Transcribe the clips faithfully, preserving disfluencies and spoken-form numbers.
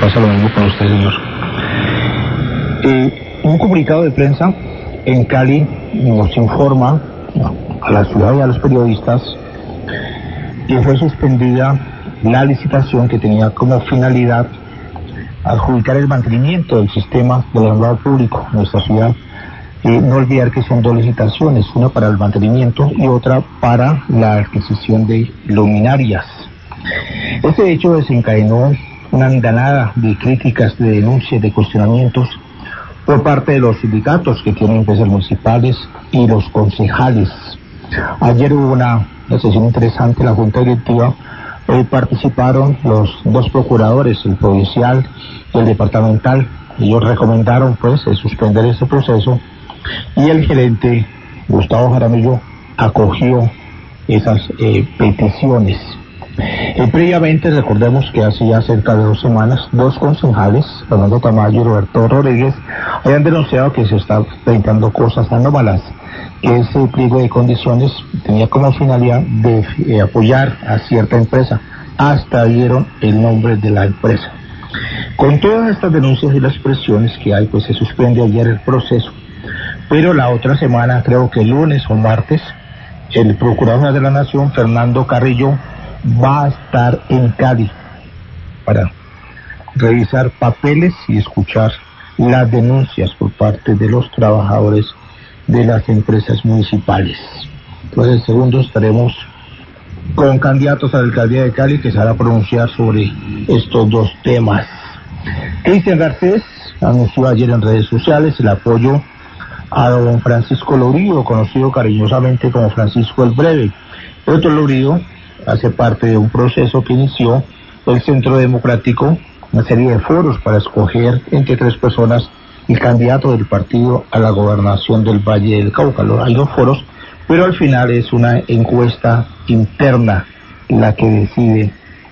pasa lo mismo con usted, señor. Eh, un comunicado de prensa en Cali nos informa a la ciudad y a los periodistas que fue suspendida la licitación que tenía como finalidad adjudicar el mantenimiento del sistema del alumbrado público en nuestra ciudad. Eh, no olvidar que son dos licitaciones, una para el mantenimiento y otra para la adquisición de luminarias. Este hecho desencadenó una andanada de críticas, de denuncias, de cuestionamientos por parte de los sindicatos que tienen empresas municipales y los concejales. Ayer hubo una, una sesión interesante en la Junta Directiva. Hoy participaron los dos procuradores, el provincial y el departamental. Ellos recomendaron pues suspender este proceso y el gerente Gustavo Jaramillo acogió esas eh, peticiones. Eh, previamente recordemos que hace ya cerca de dos semanas dos concejales, Fernando Tamayo y Roberto Rodríguez, habían denunciado que se están presentando cosas anómalas, que ese pliego de condiciones tenía como finalidad de eh, apoyar a cierta empresa. Hasta dieron el nombre de la empresa. Con todas estas denuncias y las presiones que hay, pues se suspende ayer el proceso. Pero la otra semana, creo que el lunes o martes, el Procurador de la Nación, Fernando Carrillo, va a estar en Cali para revisar papeles y escuchar las denuncias por parte de los trabajadores de las empresas municipales. Entonces, en segundos estaremos con candidatos a la alcaldía de Cali que se van a pronunciar sobre estos dos temas. Cristian Garcés anunció ayer en redes sociales el apoyo a don Francisco Lourio, conocido cariñosamente como Francisco el Breve. El otro Lourio hace parte de un proceso que inició el Centro Democrático, una serie de foros para escoger entre tres personas el candidato del partido a la gobernación del Valle del Cauca. Hay dos foros, pero al final es una encuesta interna la que decide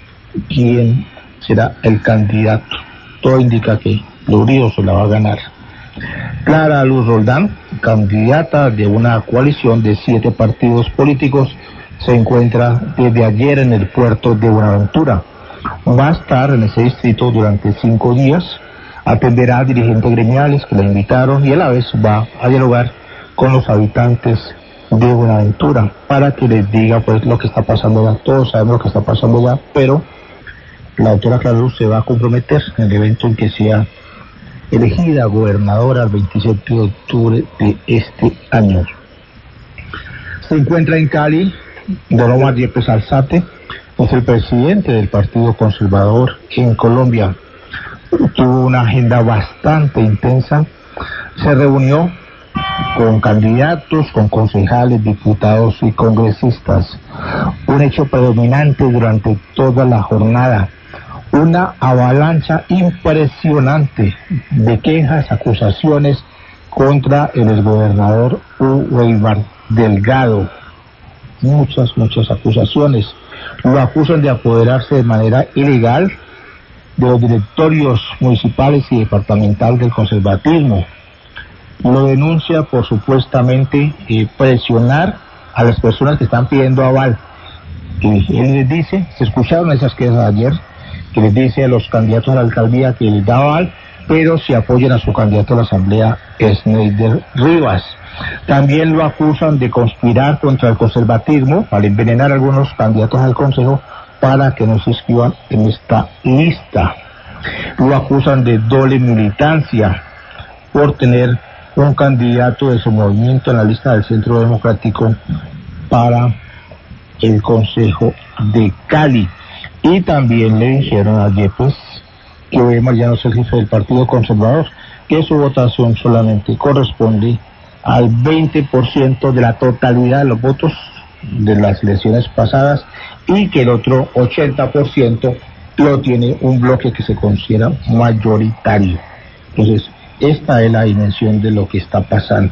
quién será el candidato. Todo indica que Lourio se la va a ganar. Clara Luz Roldán, candidata de una coalición de siete partidos políticos, se encuentra desde ayer en el puerto de Buenaventura. Va a estar en ese distrito durante cinco días, atenderá a dirigentes gremiales que la invitaron y a la vez va a dialogar con los habitantes de Buenaventura para que les diga pues lo que está pasando ya. Todos sabemos lo que está pasando ya, pero la doctora Clara Luz se va a comprometer en el evento en que sea elegida gobernadora el veintisiete de octubre de este año. Se encuentra en Cali don Omar Yepes Alzate, es el presidente del Partido Conservador en Colombia. Tuvo una agenda bastante intensa, se reunió con candidatos, con concejales, diputados y congresistas. Un hecho predominante durante toda la jornada, una avalancha impresionante de quejas, acusaciones contra el exgobernador Weimar Delgado. Muchas, muchas acusaciones. Lo acusan de apoderarse de manera ilegal de los directorios municipales y departamentales del conservatismo. Lo denuncia por supuestamente eh, presionar a las personas que están pidiendo aval. Que él les dice, se escucharon esas quejas ayer, que les dice a los candidatos a la alcaldía que les da aval, pero si apoyan a su candidato a la asamblea, Sneider Rivas. También lo acusan de conspirar contra el conservatismo para envenenar a algunos candidatos al consejo para que no se inscriban en esta lista. Lo acusan de doble militancia por tener un candidato de su movimiento en la lista del Centro Democrático para el Consejo de Cali. Y también le dijeron a Yepes que Weimar ya no es el jefe del Partido Conservador, que su votación solamente corresponde al veinte por ciento de la totalidad de los votos de las elecciones pasadas y que el otro ochenta por ciento lo tiene un bloque que se considera mayoritario. Entonces, esta es la dimensión de lo que está pasando.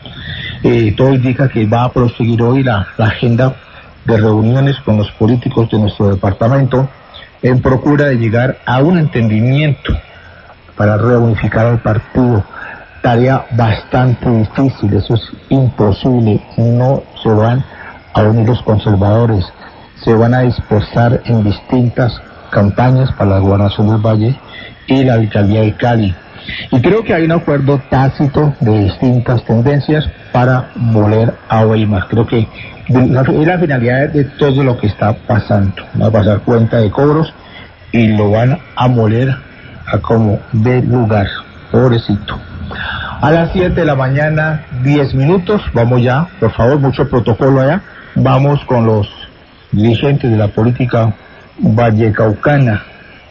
Eh, todo indica que va a proseguir hoy la, la agenda de reuniones con los políticos de nuestro departamento en procura de llegar a un entendimiento para reunificar al partido. Tarea bastante difícil, eso es imposible. No se van a unir los conservadores, se van a dispersar en distintas campañas para la gobernación del Valle y la alcaldía de Cali. Y creo que hay un acuerdo tácito de distintas tendencias para moler a Weimar. Creo que es la finalidad de todo lo que está pasando. Van a pasar cuenta de cobros y lo van a moler a como de lugar. Pobrecito. A las siete de la mañana, diez minutos, vamos ya, por favor, mucho protocolo allá. Vamos con los dirigentes de la política vallecaucana.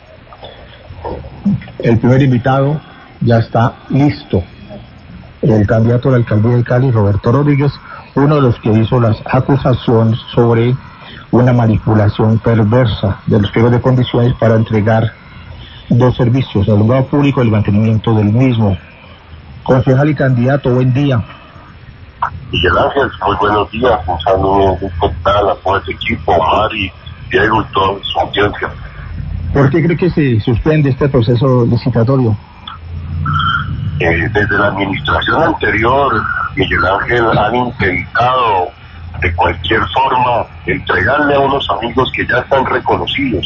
El primer invitado ya está listo. El candidato a la alcaldía de Cali, Roberto Rodríguez, uno de los que hizo las acusaciones sobre una manipulación perversa de los pliegos de condiciones para entregar dos servicios, el alumbrado público y el mantenimiento del mismo. Concejal y candidato, buen día. Miguel Ángel, muy buenos días, un saludo muy cordial a todo ese equipo, Omar y Diego y toda su audiencia. ¿Por qué cree que se suspende este proceso licitatorio? Eh, desde la administración anterior, Miguel Ángel, han intentado de cualquier forma entregarle a unos amigos que ya están reconocidos.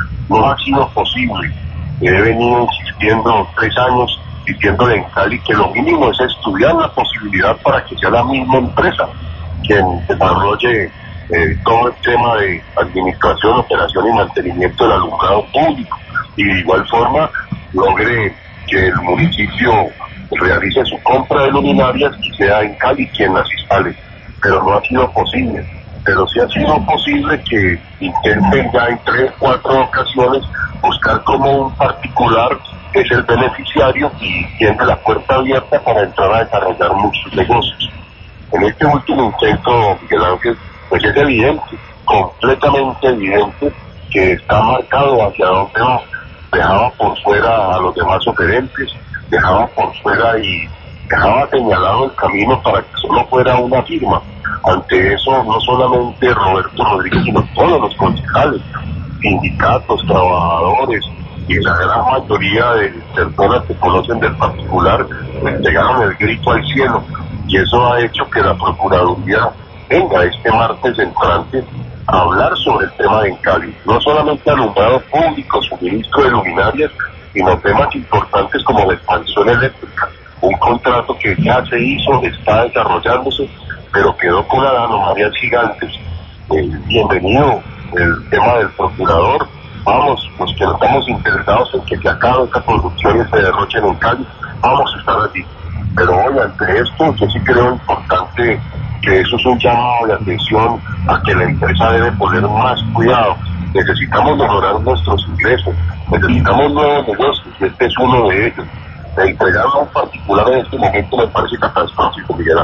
No ha sido posible. He venido insistiendo tres años diciéndole en Cali que lo mínimo es estudiar la posibilidad para que sea la misma empresa quien desarrolle eh, todo el tema de administración, operación y mantenimiento del alumbrado público, y de igual forma logre que el municipio realice su compra de luminarias y sea en Cali quien las instale, pero no ha sido posible. Pero sí ha sido posible que intenten ya en tres, cuatro ocasiones buscar como un particular que es el beneficiario y tiene la puerta abierta para entrar a desarrollar muchos negocios. En este último intento, Miguel Ángel, pues es evidente, completamente evidente, que está marcado hacia dónde va. Dejaba por fuera a los demás oferentes, dejaba por fuera y dejaba señalado el camino para que solo fuera una firma. Ante eso, no solamente Roberto Rodríguez, sino todos los concejales, sindicatos, trabajadores y la gran mayoría de personas que conocen del particular, pues pegaron el grito al cielo, y eso ha hecho que la Procuraduría venga este martes entrante a hablar sobre el tema de Cali, no solamente alumbrado público, suministro de luminarias, sino temas importantes como la expansión eléctrica, un contrato que ya se hizo, está desarrollándose, pero quedó con las anomalías gigantes. Eh, bienvenido el tema del procurador. Vamos, los que no estamos interesados en que se acabe esta producción y se derrochen en Cali, vamos a estar allí. Pero hoy, ante esto, yo sí creo importante que eso es un llamado de atención a que la empresa debe poner más cuidado. Necesitamos mejorar nuestros ingresos, necesitamos nuevos negocios, y este es uno de ellos. De entregarlo a un particular en este momento me parece catastrófico, Miguel.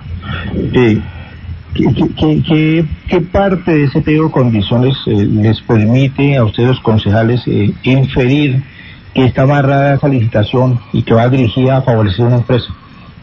Eh, ¿qué, qué, qué, ¿Qué parte de ese pliego de condiciones eh, les permite a ustedes, los concejales, eh, inferir que está amarrada esa licitación y que va dirigida a favorecer una empresa?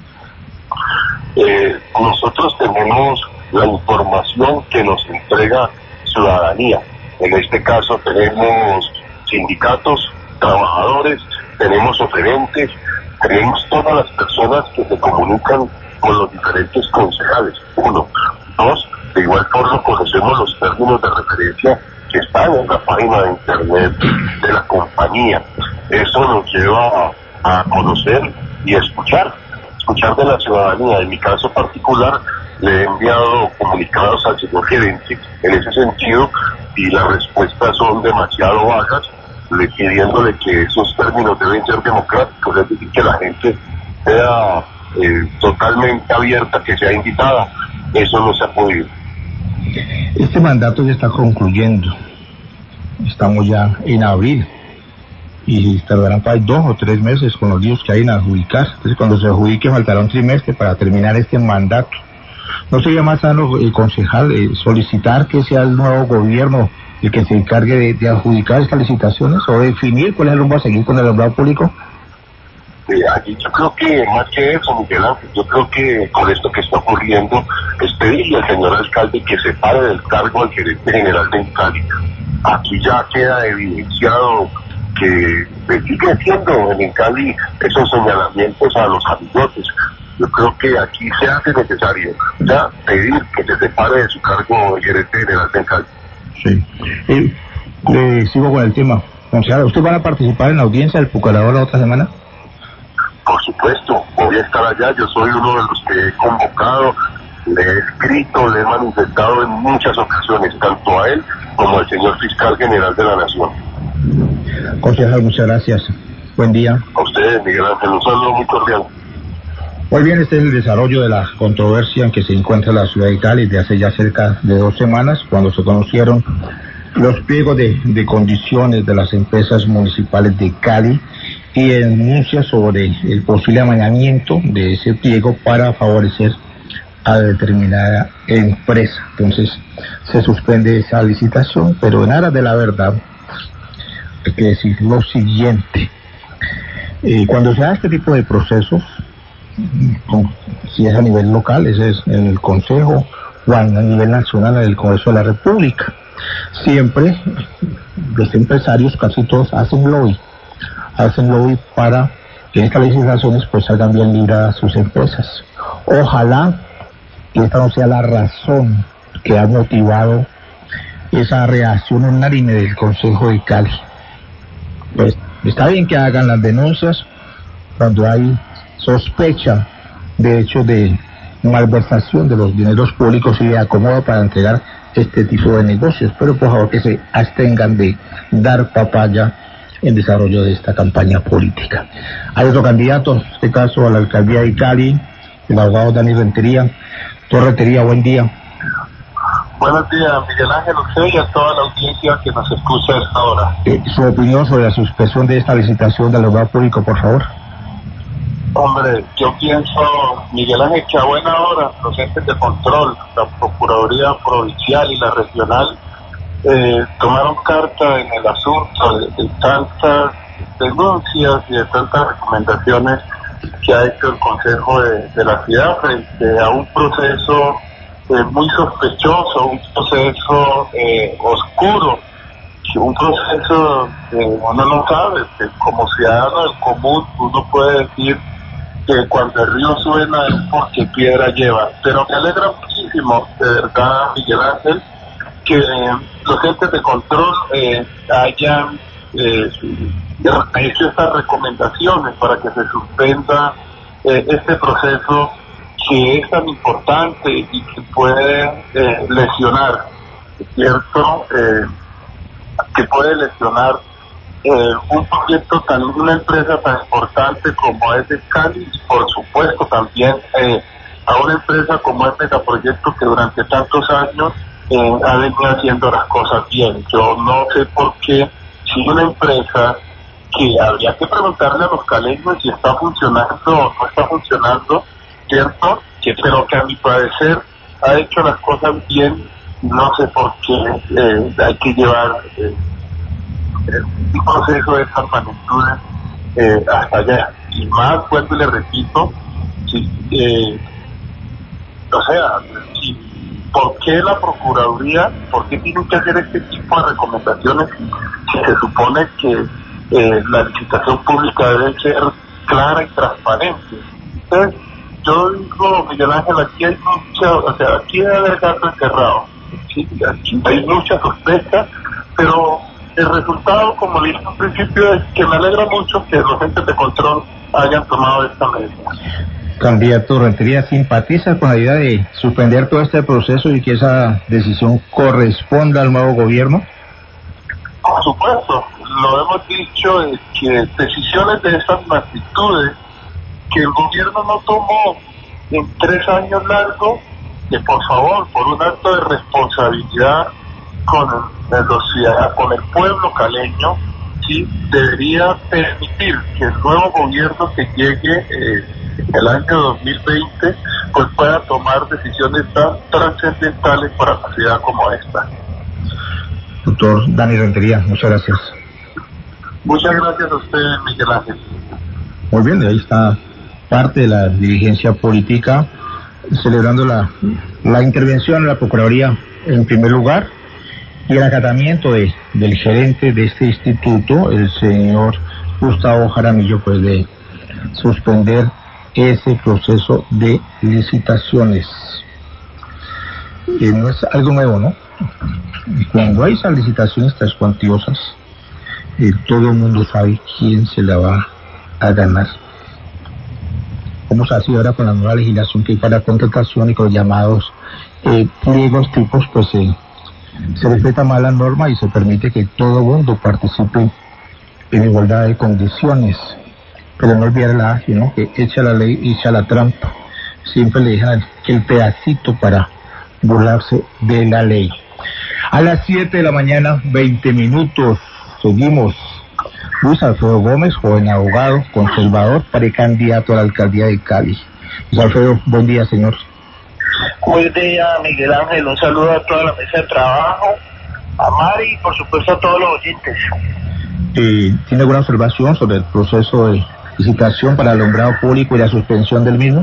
Eh, nosotros tenemos la información que nos entrega ciudadanía. En este caso tenemos sindicatos, trabajadores, tenemos oferentes, tenemos todas las personas que se comunican con los diferentes concejales. Uno. Dos, de igual forma conocemos los términos de referencia que están en la página de internet de la compañía. Eso nos lleva a, a conocer y a escuchar. escuchar de la ciudadanía. En mi caso particular, le he enviado comunicados al señor gerente en ese sentido, y las respuestas son demasiado bajas, le pidiéndole que esos términos deben ser democráticos, es decir, que la gente sea eh, totalmente abierta, que sea invitada. Eso no se ha podido. Este mandato ya está concluyendo. Estamos ya en abril. Y tardarán para dos o tres meses con los líos que hay en adjudicar. Entonces, cuando se adjudique, faltará un trimestre para terminar este mandato. ¿No sería más sano, el concejal, eh, solicitar que sea el nuevo gobierno el que se encargue de, de adjudicar estas licitaciones o definir cuál es el rumbo a seguir con el alumbrado público? Eh, aquí yo creo que más que eso, Miguel Ángel, yo creo que con esto que está ocurriendo es pedirle al señor alcalde que se pare del cargo al gerente general de Cali. Aquí ya queda evidenciado que se sigue haciendo en Cali esos señalamientos a los amigotes. Yo creo que aquí se hace necesario ya pedir que se separe de su cargo el gerente general de Cali. Sí. Eh, le sigo con el tema. Concejal, ¿usted va a participar en la audiencia del procurador la otra semana? Por supuesto, voy a estar allá. Yo soy uno de los que he convocado, le he escrito, le he manifestado en muchas ocasiones, tanto a él como al señor fiscal general de la Nación. Concejal, muchas gracias. Buen día. A ustedes, Miguel Ángel, un saludo muy cordial. Muy bien, este es el desarrollo de la controversia en que se encuentra la ciudad de Cali desde hace ya cerca de dos semanas, cuando se conocieron los pliegos de, de condiciones de las empresas municipales de Cali y denuncias sobre el posible amañamiento de ese pliego para favorecer a determinada empresa. Entonces se suspende esa licitación, pero en aras de la verdad hay que decir lo siguiente. Eh, cuando se da este tipo de procesos, si es a nivel local, ese es en el Consejo, o a nivel nacional, en el Congreso de la República, siempre los empresarios, casi todos, hacen lobby, hacen lobby para que estas licitaciones pues salgan bien libradas sus empresas. Ojalá que esta no sea la razón que ha motivado esa reacción unánime del Consejo de Cali. Pues está bien que hagan las denuncias cuando hay sospecha de hechos de malversación de los dineros públicos y de acomodo para entregar este tipo de negocios, pero por favor que se abstengan de dar papaya en desarrollo de esta campaña política. Hay otro candidato, en este caso a la alcaldía de Cali, el abogado Dani Rentería. Doctor Rentería, buen día. Buenos días, Miguel Ángel, usted y a toda la audiencia que nos escucha a esta hora. Eh, su opinión sobre la suspensión de esta licitación del abogado público, por favor. Hombre, yo pienso, Miguel Ángel, que a buena hora los entes de control, la Procuraduría Provincial y la Regional, eh, tomaron carta en el asunto de, de tantas denuncias y de tantas recomendaciones que ha hecho el Consejo de, de la ciudad frente a un proceso eh, muy sospechoso, un proceso eh, oscuro, un proceso que uno no sabe, que como ciudadano del común uno puede decir que cuando el río suena es porque piedra lleva. Pero me alegra muchísimo, de verdad, Miguel Ángel, que los entes de control eh, hayan eh, hecho estas recomendaciones para que se suspenda eh, este proceso que es tan importante y que puede eh, lesionar, ¿cierto? Eh, que puede lesionar eh, un proyecto tan, una empresa tan importante como es de Cali y por supuesto también eh, a una empresa como es Megaproyecto que durante tantos años eh, ha venido haciendo las cosas bien. Yo no sé por qué si una empresa que habría que preguntarle a los caleños si está funcionando o no está funcionando, ¿cierto? Que, pero que a mi parecer ha hecho las cosas bien, no sé por qué eh, hay que llevar eh, un proceso de esas magnitudes eh, hasta allá. Y más, vuelvo y le repito, sí, eh, o sea, si, ¿por qué la Procuraduría, por qué tienen que hacer este tipo de recomendaciones si, si se supone que eh, la licitación pública debe ser clara y transparente? Entonces, yo digo, Miguel Ángel, aquí hay mucha, o sea, aquí debe haber gato encerrado, ¿sí? Aquí hay mucha sospecha, pero el resultado, como dije al principio, es que me alegra mucho que los entes de control hayan tomado esta medida. Candidato Rentería, ¿simpatiza con la idea de suspender todo este proceso y que esa decisión corresponda al nuevo gobierno? Por supuesto, lo hemos dicho, eh, que decisiones de esas magnitudes que el gobierno no tomó en tres años largos, que por favor, por un acto de responsabilidad con el, los ciudadanos, con el pueblo caleño, sí debería permitir que el nuevo gobierno que llegue eh, el año dos mil veinte pues pueda tomar decisiones tan trascendentales para la ciudad como esta. Doctor Dani Rentería, muchas gracias. Muchas gracias a usted, Miguel Ángel. Muy bien, ahí está parte de la dirigencia política celebrando la, la intervención de la Procuraduría en primer lugar y el acatamiento de, del gerente de este instituto, el señor Gustavo Jaramillo, pues de suspender ese proceso de licitaciones. Eh, no es algo nuevo, ¿no? Cuando hay esas licitaciones tan cuantiosas, eh, todo el mundo sabe quién se la va a ganar. Como se hace ahora con la nueva legislación que hay para contratación y con los llamados eh, pliegos tipos, pues eh, se respeta más la norma y se permite que todo el mundo participe en igualdad de condiciones. Pero no olvidar la ágil, ¿no? Que echa la ley y echa la trampa. Siempre le dejan el pedacito para burlarse de la ley. A las siete de la mañana, veinte minutos, seguimos. Luis Alfredo Gómez, joven abogado, conservador, precandidato a la alcaldía de Cali. Luis Alfredo, buen día, señor. Buen día, Miguel Ángel. Un saludo a toda la mesa de trabajo, a Mari y por supuesto a todos los oyentes. Eh, ¿Tiene alguna observación sobre el proceso de licitación para el alumbrado público y la suspensión del mismo?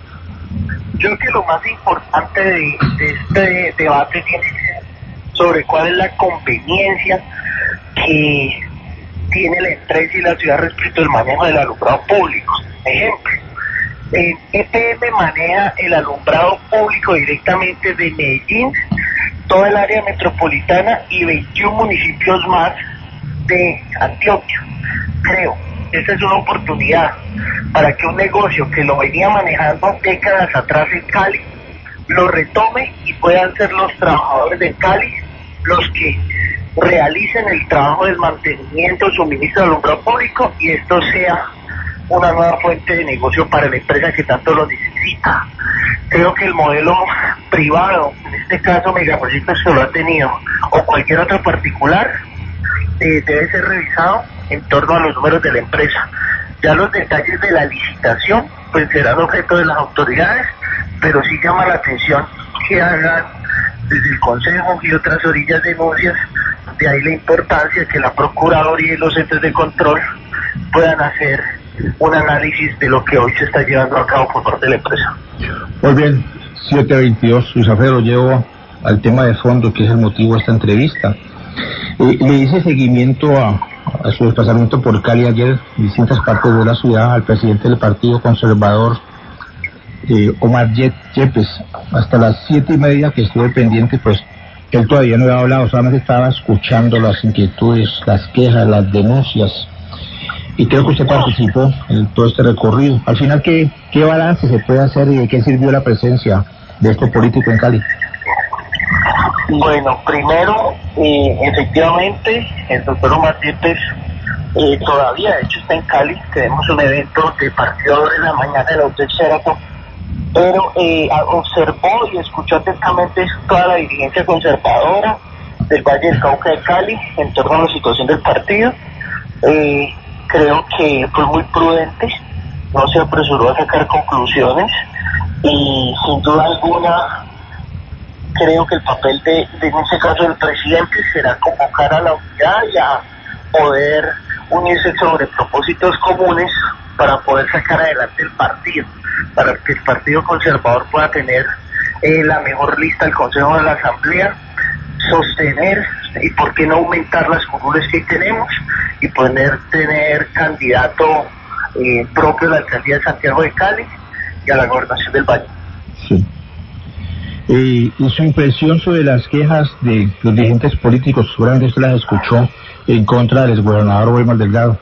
Yo creo que lo más importante de, de este debate tiene que ser sobre cuál es la conveniencia que tiene la empresa y la ciudad respecto al manejo del alumbrado público. Ejemplo, eh, E P M maneja el alumbrado público directamente de Medellín, toda el área metropolitana y veintiún municipios más de Antioquia. Creo que esta es una oportunidad para que un negocio que lo venía manejando décadas atrás en Cali lo retome y puedan ser los trabajadores de Cali los que realicen el trabajo del mantenimiento, suministro de alumbrado público, y esto sea una nueva fuente de negocio para la empresa que tanto lo necesita. Creo que el modelo privado, en este caso Megaproyectos que lo ha tenido, o cualquier otro particular, eh, debe ser revisado en torno a los números de la empresa. Ya los detalles de la licitación pues serán objeto de las autoridades, pero sí llama la atención que hagan desde el Consejo y otras orillas denuncias. De ahí la importancia que la Procuraduría y los entes de control puedan hacer un análisis de lo que hoy se está llevando a cabo por parte de la empresa. Muy bien, siete veintidós, Luis Alfredo, llevo al tema de fondo, que es el motivo de esta entrevista. Eh, le hice seguimiento a, a su desplazamiento por Cali ayer en distintas partes de la ciudad al presidente del Partido Conservador, eh, Omar Yepes. Hasta las siete y media que estuve pendiente, pues él todavía no había hablado, solamente estaba escuchando las inquietudes, las quejas, las denuncias. Y creo que usted participó en todo este recorrido. Al final, ¿qué, qué balance se puede hacer y de qué sirvió la presencia de este político en Cali? Bueno, primero, eh, efectivamente, el doctor Omar Yepes eh, todavía, de hecho, está en Cali. Tenemos un evento de partido en la mañana en el Hotel Sheraton, pero eh, observó y escuchó atentamente toda la dirigencia conservadora del Valle del Cauca de Cali en torno a la situación del partido. Eh, creo que fue muy prudente, no se apresuró a sacar conclusiones y sin duda alguna creo que el papel de, de en este caso del presidente será convocar a la unidad y a poder unirse sobre propósitos comunes para poder sacar adelante el partido, para que el Partido Conservador pueda tener eh, la mejor lista del Consejo de la Asamblea, sostener y por qué no aumentar las curules que tenemos y poder tener candidato eh, propio a la alcaldía de Santiago de Cali y a la gobernación del Valle. Sí. Eh, y su impresión sobre las quejas de los dirigentes políticos, seguramente usted las escuchó, en contra del exgobernador Wilmar Delgado.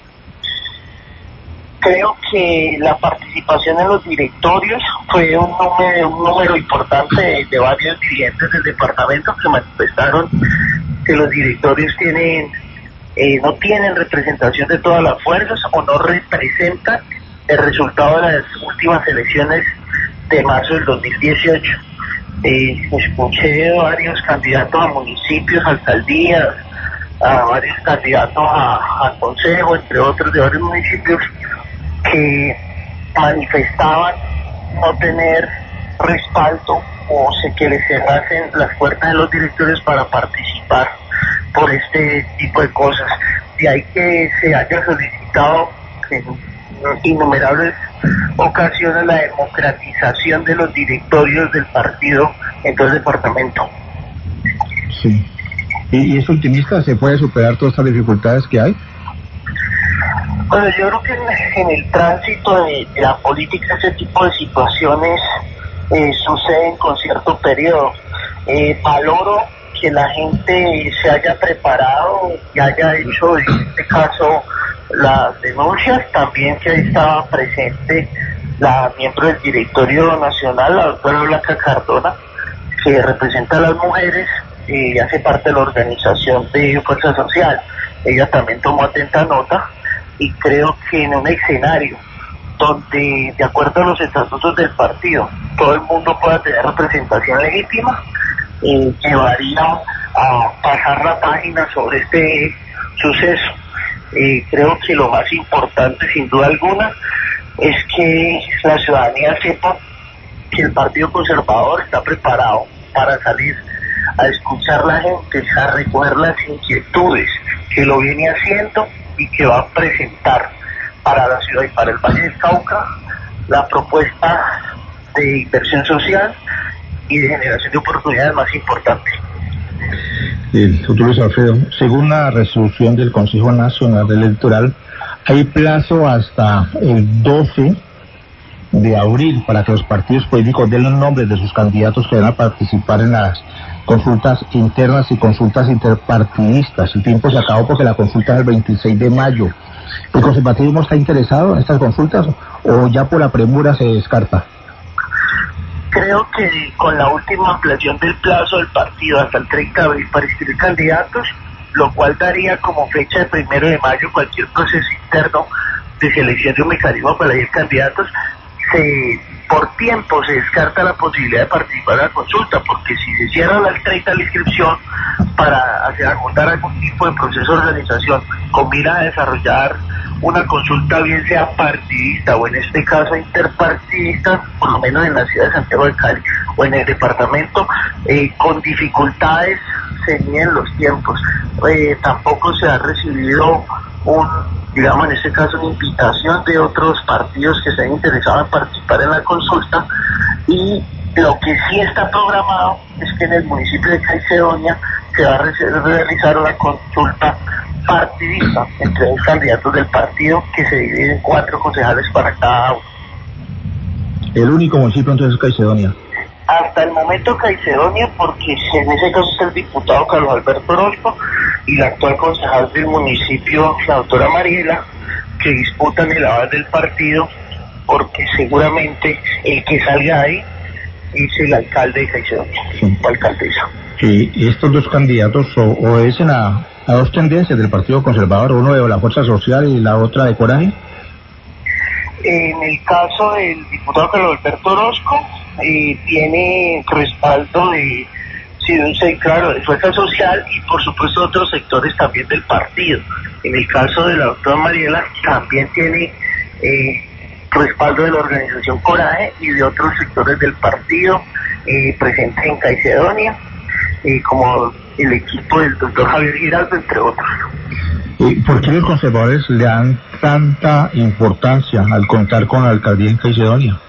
Creo que la participación en los directorios fue un número, un número importante de, de varios dirigentes del departamento que manifestaron que los directorios tienen eh, no tienen representación de todas las fuerzas o no representan el resultado de las últimas elecciones de marzo del dos mil dieciocho. Eh, escuché varios candidatos a municipios, alcaldías, a varios candidatos a, a consejo, entre otros de varios municipios, que manifestaban no tener respaldo o sé que les cerrasen las puertas de los directores para participar por este tipo de cosas. De ahí que se haya solicitado en innumerables ocasiones la democratización de los directorios del partido en todo el departamento. Sí. ¿Y, y es optimista? ¿Se puede superar todas estas dificultades que hay? Bueno, yo creo que en, en el tránsito de, de la política este tipo de situaciones eh, suceden con cierto periodo. Eh, valoro que la gente se haya preparado y haya hecho en este caso las denuncias. También que ahí estaba presente la miembro del directorio nacional, la doctora Blanca Cardona, que representa a las mujeres y hace parte de la organización de Fuerza Social. Ella también tomó atenta nota y creo que en un escenario donde, de acuerdo a los estatutos del partido, todo el mundo pueda tener representación legítima, eh, llevaría a pasar la página sobre este suceso. Eh, creo que lo más importante, sin duda alguna, es que la ciudadanía sepa que el Partido Conservador está preparado para salir a escuchar a la gente, a recoger las inquietudes, que lo viene haciendo y que va a presentar para la ciudad y para el Valle del Cauca la propuesta de inversión social y de generación de oportunidades más importantes. Eh, doctor Luis Alfredo, según la resolución del Consejo Nacional Electoral, hay plazo hasta el doce de abril para que los partidos políticos den los nombres de sus candidatos que van a participar en las consultas internas y consultas interpartidistas. El tiempo se acabó porque la consulta es el veintiséis de mayo. ¿El conservatismo está interesado en estas consultas o ya por la premura se descarta? Creo que con la última ampliación del plazo del partido hasta el treinta de abril para inscribir candidatos, lo cual daría como fecha el primero de mayo cualquier proceso interno de selección de un mecanismo para elegir candidatos, se, por tiempo se descarta la posibilidad de participar en la consulta, porque si se cierra la treinta la inscripción para hacer agotar algún tipo de proceso de organización con mira a desarrollar una consulta, bien sea partidista o en este caso interpartidista, por lo menos en la ciudad de Santiago de Cali o en el departamento, eh, con dificultades se miden los tiempos. Eh, tampoco se ha recibido un, digamos en este caso, una invitación de otros partidos que estén interesados en participar en la consulta, y lo que sí está programado es que en el municipio de Caicedonia se va a realizar una consulta partidista entre dos candidatos del partido que se divide en cuatro concejales para cada uno. El único municipio entonces es Caicedonia. Hasta el momento Caicedonia, porque en ese caso está el diputado Carlos Alberto Orozco y la actual concejal del municipio, la doctora Mariela, que disputan el aval del partido, porque seguramente el que salga ahí es el alcalde de Caicedonia, Sí. o alcaldesa. Y estos dos candidatos o, obedecen a, a dos tendencias del Partido Conservador, uno de la Fuerza Social y la otra de Coraje. En el caso del diputado Carlos Alberto Orozco, eh, tiene respaldo de, sí, claro, de Fuerza Social y por supuesto otros sectores también del partido. En el caso de la doctora Mariela, también tiene eh, respaldo de la organización Coraje y de otros sectores del partido eh, presentes en Caicedonia, eh, como el equipo del doctor Javier Giraldo, entre otros. ¿Y por qué los conservadores le dan tanta importancia al contar con la alcaldía en Caicedonia?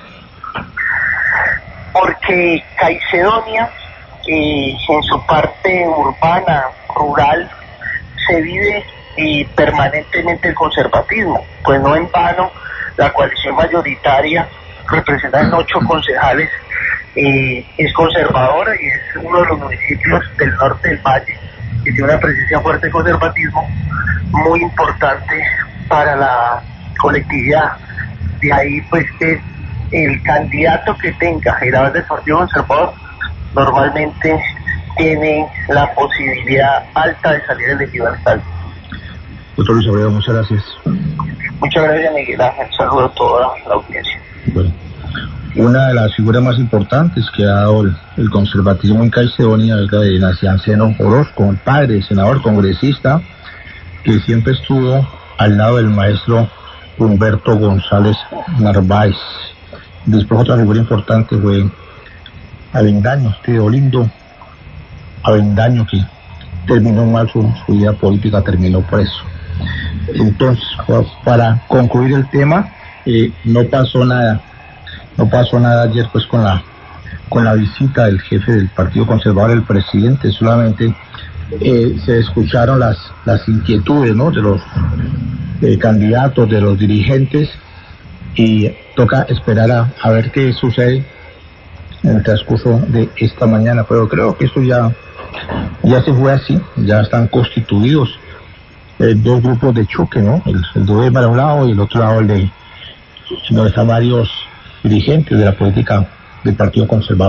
Porque Caicedonia, eh, en su parte urbana, rural, se vive eh, permanentemente el conservatismo. Pues no en vano, la coalición mayoritaria, representada en ocho concejales, eh, es conservadora y es uno de los municipios del norte del valle que tiene una presencia fuerte de conservatismo muy importante para la colectividad. De ahí pues que el candidato que tenga el aval del Partido Conservador normalmente tiene la posibilidad alta de salir elegido alcalde. Doctor Luis Alfredo, muchas gracias. Muchas gracias, Miguel Ángel. Saludo a toda la audiencia. Bueno, una de las figuras más importantes que ha dado el, el conservatismo en Caicedonia es la de Nacianceno Orozco, el padre, senador, congresista, que siempre estuvo al lado del maestro Humberto González Narváez. Después otra figura importante fue Avendaño, tío lindo, Avendaño, que terminó mal su, su vida política, terminó preso. Entonces, para concluir el tema, eh, no pasó nada, no pasó nada ayer pues con la con la visita del jefe del Partido Conservador, el presidente, solamente eh, se escucharon las las inquietudes, ¿no?, de los eh, candidatos, de los dirigentes, y toca esperar a, a ver qué sucede en el transcurso de esta mañana, pero creo que esto ya ya se fue así, ya están constituidos eh, dos grupos de choque, ¿no? El, el de Udema de un lado y el otro lado el de, donde están varios dirigentes de la política del Partido Conservador.